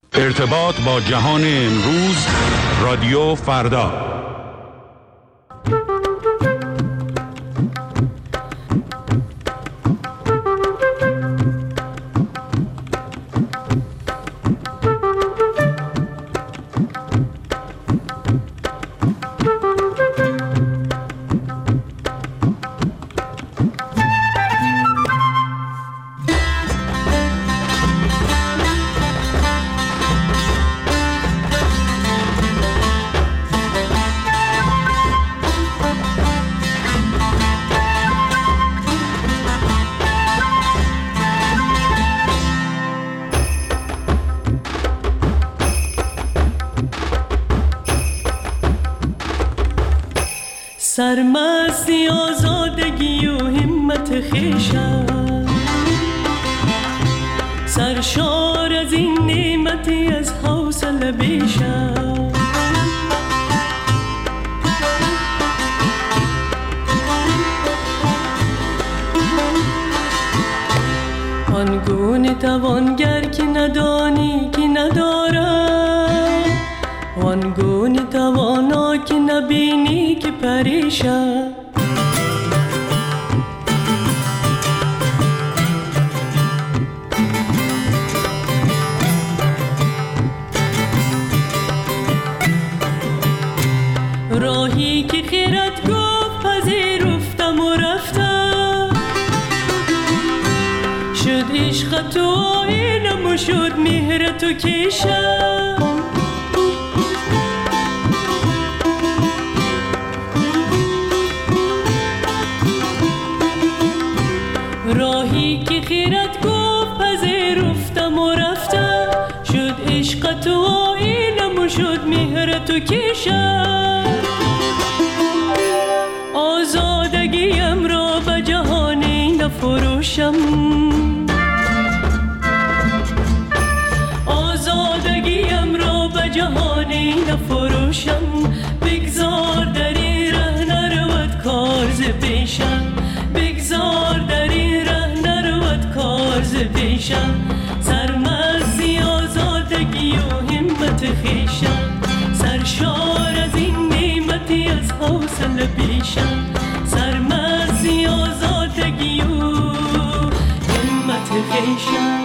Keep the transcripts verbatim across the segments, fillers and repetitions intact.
ارتباط با جهان امروز، رادیو فردا. سرمستی آزادگی و همت خویشم، سرشار از این نعمتی از حوصله بیشم. آنگونه توانگر که ندانی که ندارد، آنگونه توانا که نبینی که پریشان. راهی که خیرت گفت پذیرفتم و رفتم، شد عشق تو آینم و شد مهر تو کشم. راهی که خیرت گفت پذیرفتم و رفتم، شد عشق تو آینم و شد مهر تو کشم. آزادگیم را به جهانی نفروشم، آزادگیم را به جهانی نفروشم. بگذار در این ره نرود کار ز پیشم، بگذار در این ره نرود کار ز پیشم. سرمستی آزادگی و همت خویشم، سرشار از این نعمتی از حوصله بیشم. سرمستی آزادگی و همت خویشم.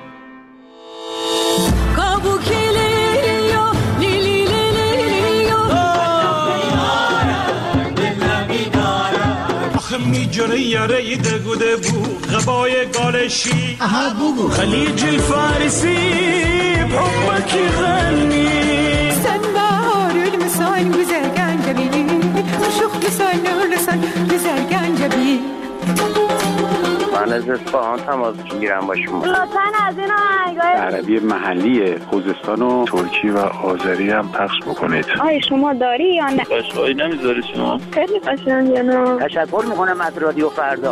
میجره یاره دگوده بو غبای گالشی خلیج الفارسی بحبك يغني سنبار المسان بزرگان جبی شوخ لسان لسان بزرگان جبی. من از اصفهان تماس میگیرم با شما. لطفاً از این آهنگای عربی محلی خوزستان و ترکی و آذری هم پخش بکنید. آی شما داری یا نه؟ قشقایی نمیذاری شما؟ خیلی قشنگه نه؟ تشکر میکنم از رادیو فردا.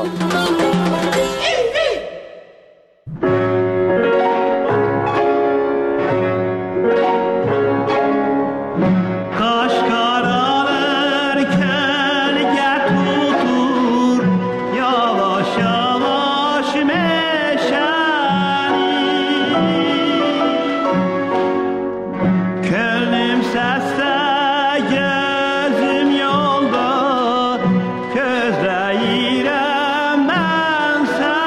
Gözlerim ben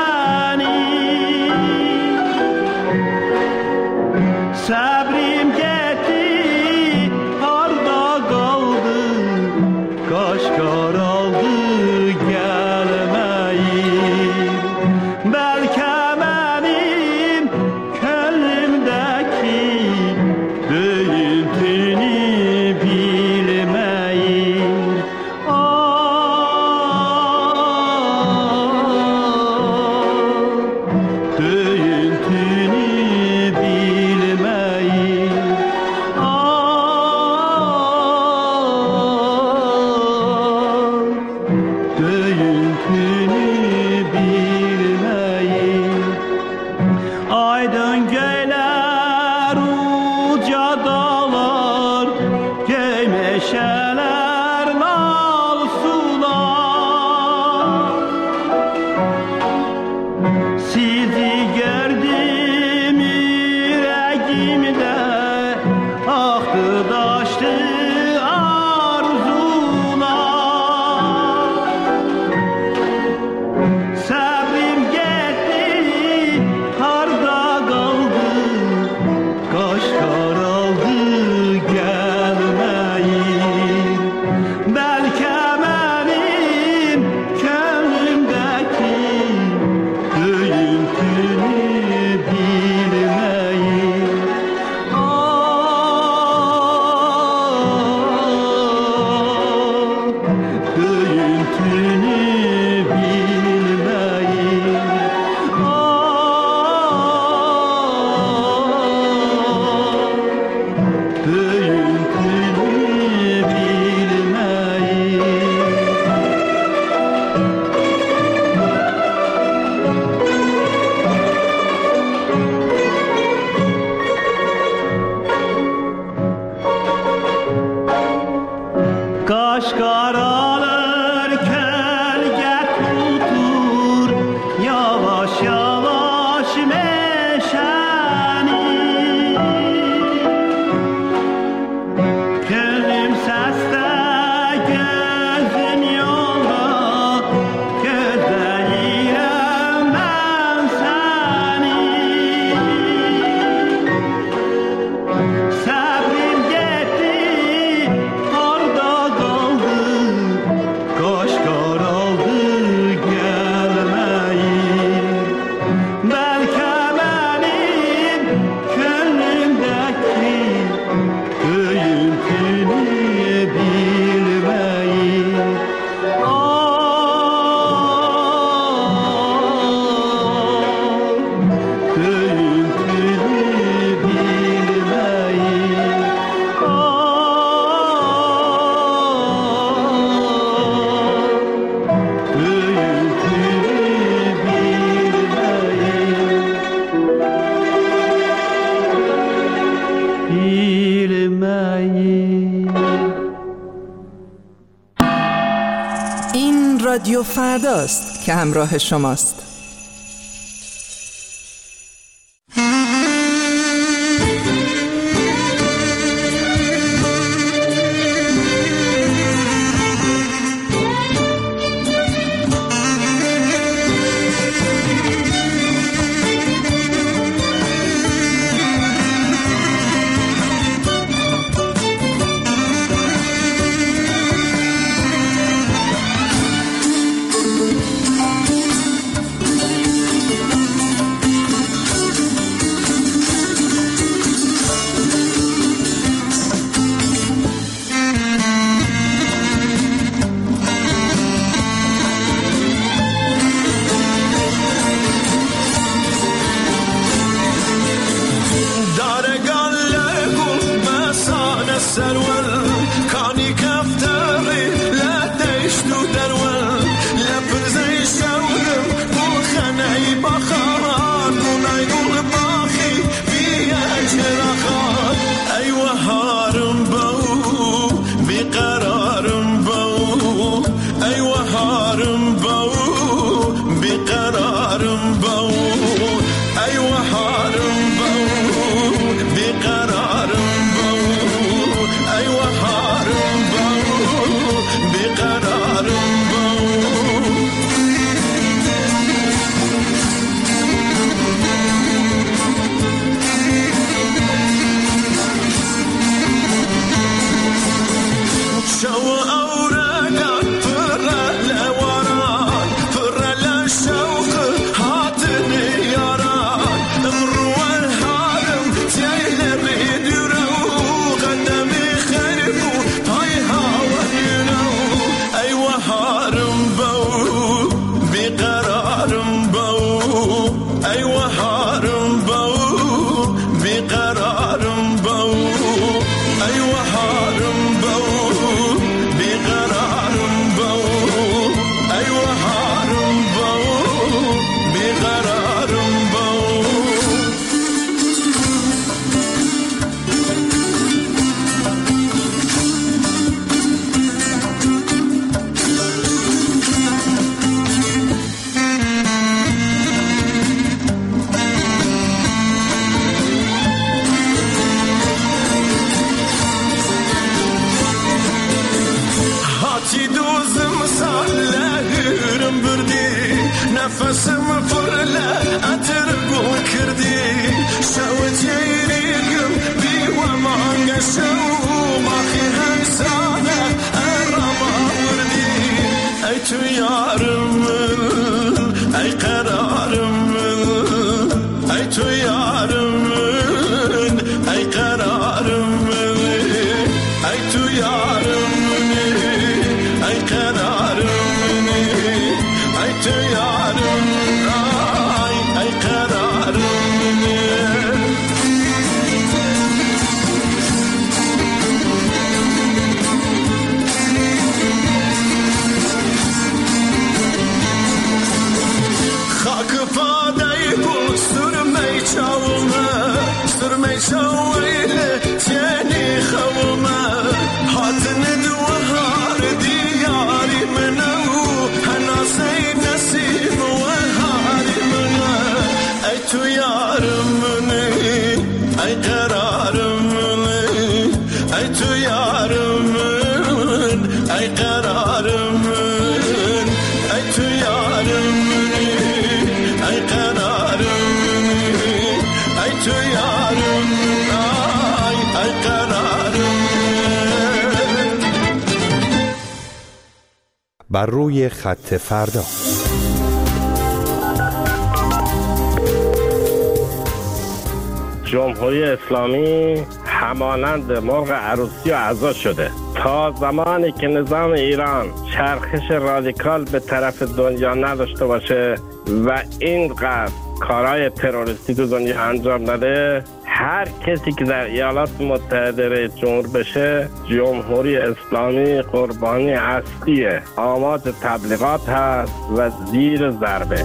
رادیو فرداست که همراه شماست. بر روی خط فردا. جمهوری اسلامی همانند مرغ عروسی و عزا شده. تا زمانی که نظام ایران چرخش رادیکال به طرف دنیا نداشته باشه و اینقدر کارهای تروریستی تو دنیا انجام نده، هر کسی که در ایالات متحده رئیس جمهور بشه، جمهوری اسلامی قربانی اصلیه، آماده تبلیغات هست و زیر ضربه.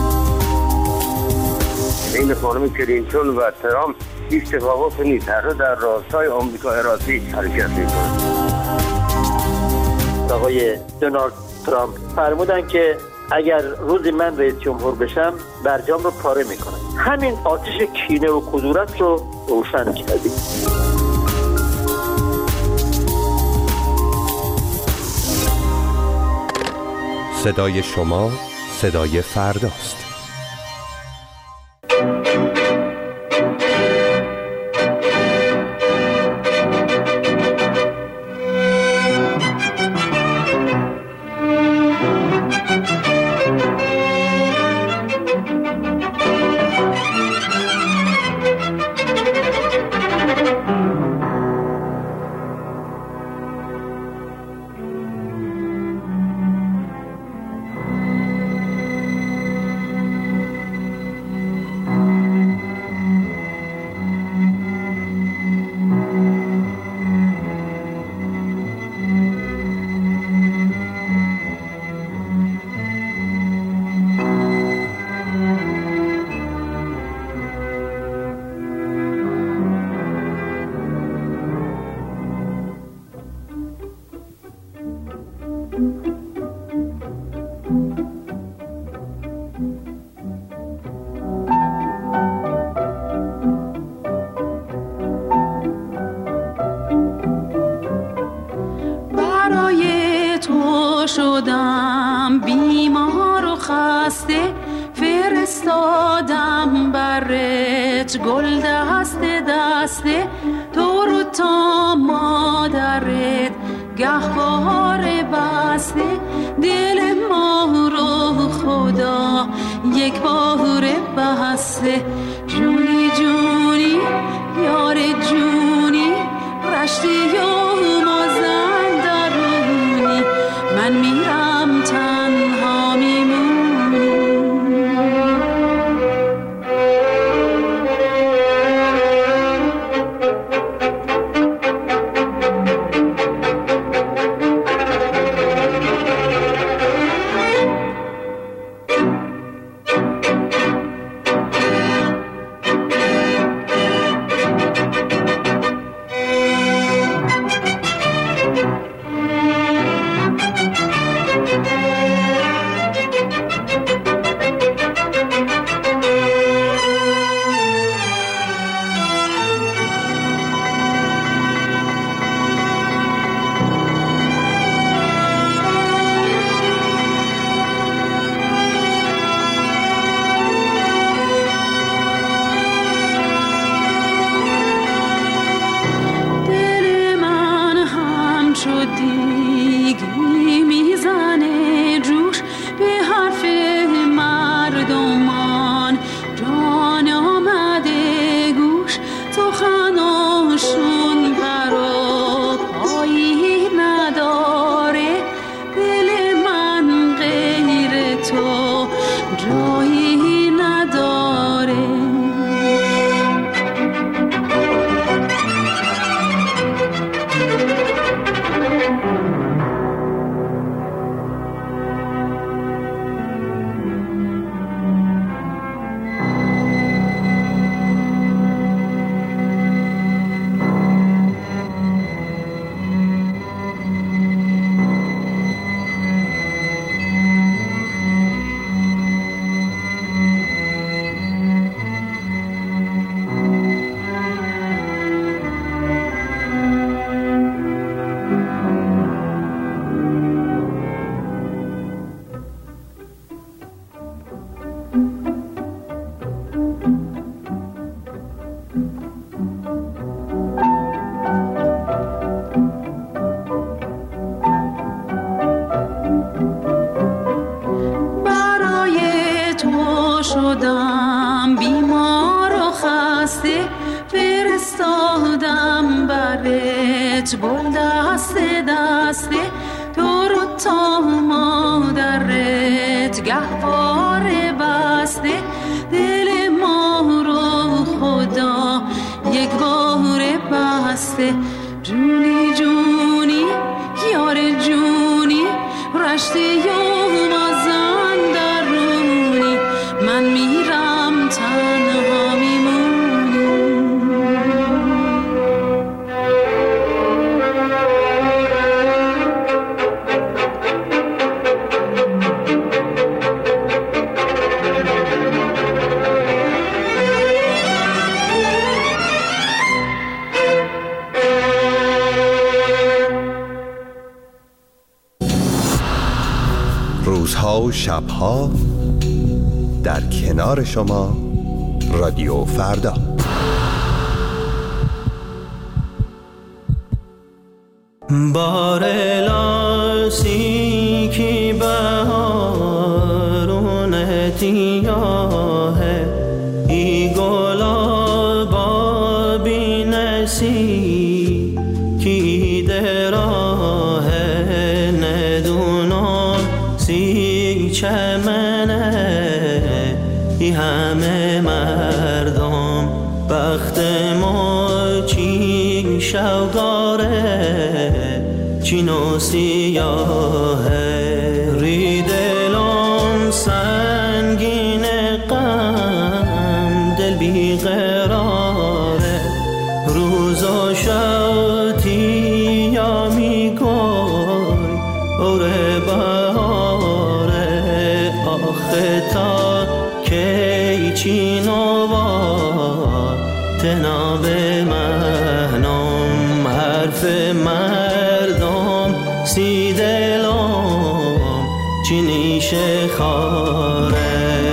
این خانم کلینتون و ترامپ هیچ تفاوت نیست، هر دو در راستای آمریکا اراده حرکت میکنند. آقای دونالد ترامپ فرمودن که اگر روزی من رئیس جمهور بشم برجام رو پاره میکنم. همین آتش کینه و کدورت رو روشن کردیم. صدای شما صدای فرداست. شدم بیمار و خسته، فرستادم برت گل دسته دسته، تو رو تا مادرت گهواره بسته، دل ما رو خدا یک باره بسته، جونی جونی یار جونی رشتی و مازن درونی، من میرم تنها میمونی. گل دسته دسته، تو رو تا مادرت گهواره بسته، دل ما رو خدا یک باره بسته، جونی جونی یار جونی رشته یوم مازن درونی، من میرم تنها میمونی. روزها و شبها در کنار شما رادیو فردا. بارلاسی کی بهارون تیاه ای گلا بی نسی کی دراه ندونم سی چمنه ای همه مردم بخت ما چی شوگاره چینو سیاه ری دلم سنگین غم دل بی قراره روز و شوتی یا می گوی اوره بهاره آخه تا کی چینو با تنا به مهنم حرف مردم سی دلم چی نیشه خاره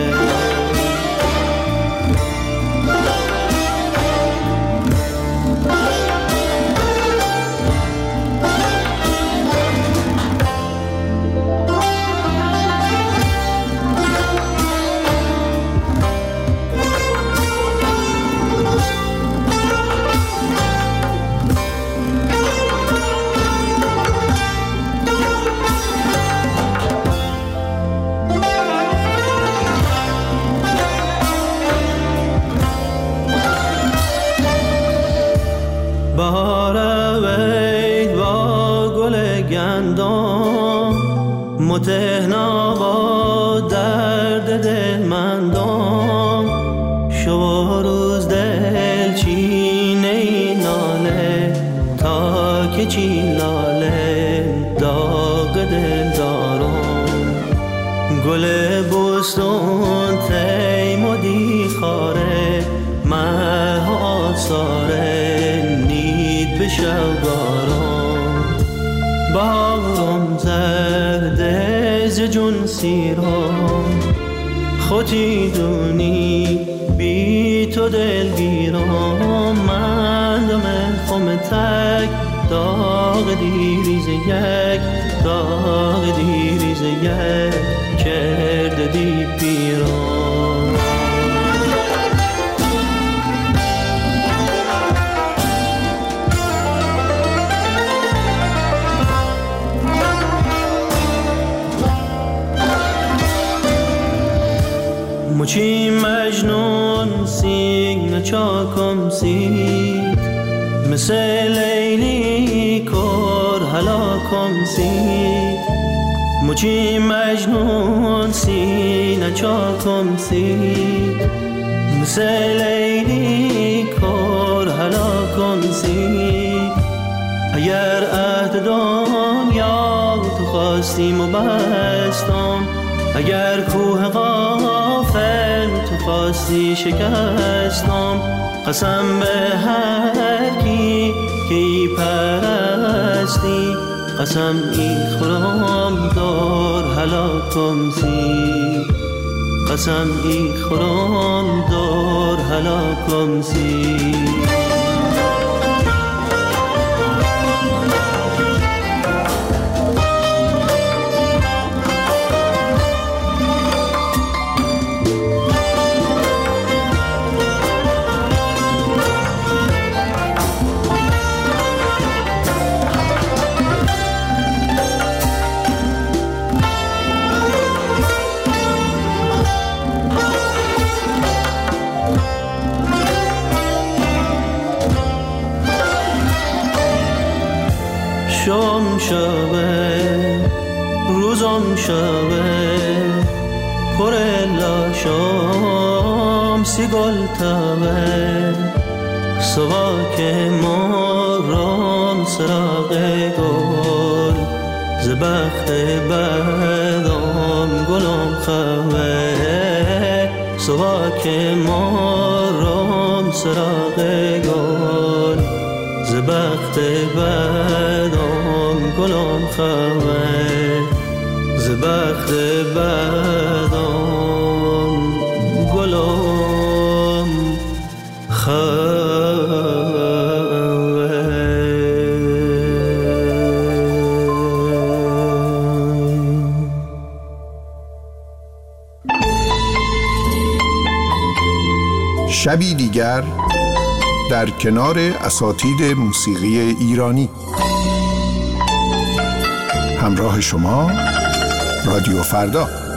متهنا با درد دل مندم شو روز دل چینه ناله تا که چی لاله داغ دل دارم گل بستون تیمودی خاره مه آساره نید به شوگارم باغم زرده ز جون سیرم خودی دونی بی تو دلگیرم من دم خم تک داغ دیریز یک داغ دیریز یک کرده دی پیرم مچی مجنون سیگ نچاکم سید مثل لیلی کر هلاکم سید مچی مجنون سیگ نچاکم سید مثل لیلی کر هلاکم سید اگر عهد دنیا تو خواستیم و بستم اگر کوه غافل تو خواستی شکستم قسم به هر کی که ای پرستی قسم ای خورم دار هلاکم سی قسم ای خورم دار هلاکم سی شام شبه روزم شبه پر لاشام سی گل تبه سواک مارام سراغ گل زبخت بدام گلم خوه سواک مارام سراغ گل زبخت بدام گلم خوه ز بخت بدان گلم شبی دیگر در کنار اساتید موسیقی ایرانی. همراه شما رادیو فردا.